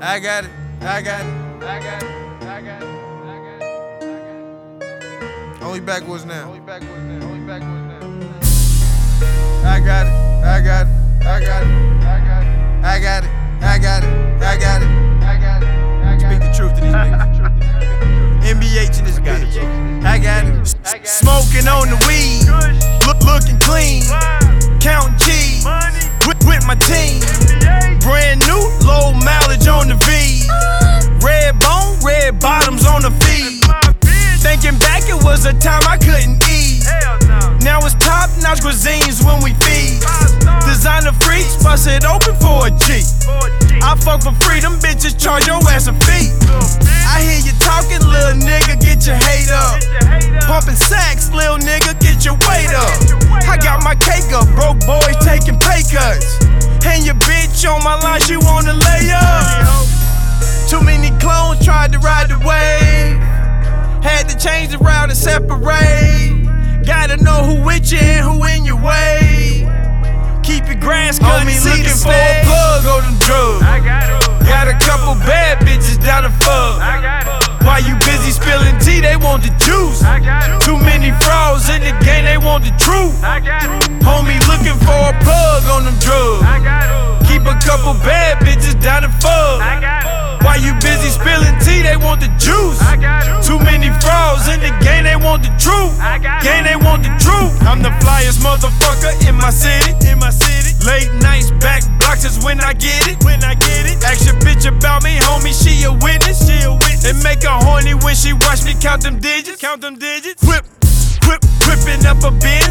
I got it. Only backwards now. I got it. Speak the truth to these niggas. MBH in this bitch. I got it. Smoking on the weed, looking clean, counting cheese, with my team. Brand new, low mileage on the V. Red bone, red bottoms on the feed. Thinking back, it was a time I couldn't eat. Now it's top-notch cuisines when we feed. Designer freaks, bust it open for a G. I fuck for freedom, bitches charge your ass a fee. I hear you talking, little nigga, get your hate up. Pumping sacks, little nigga, get your weight up. I got my cake up, broke boys taking pay cuts. And your bitch on my line, she wanna lay up. Too many clones tried to ride the wave. Had to change the route and separate. Gotta know who with you and who in your way. Keep your grass cut, me looking for a plug on them drugs. Got a couple bad bitches down the fuck. While you busy spilling tea, they want the juice. Too many frauds in the game, they want the truth. Homie looking for a plug on them drugs. Keep a couple bad bitches down the fuck. While you busy spilling tea, they want the juice. Too many frauds in the game, they want the truth. Game, they want the truth. I'm the flyest motherfucker in my city. Late nights, back blocks is when I get it. Ask your bitch about me, homie, she a witness. And make her horny when she watch me count them digits. Whipping up a bin.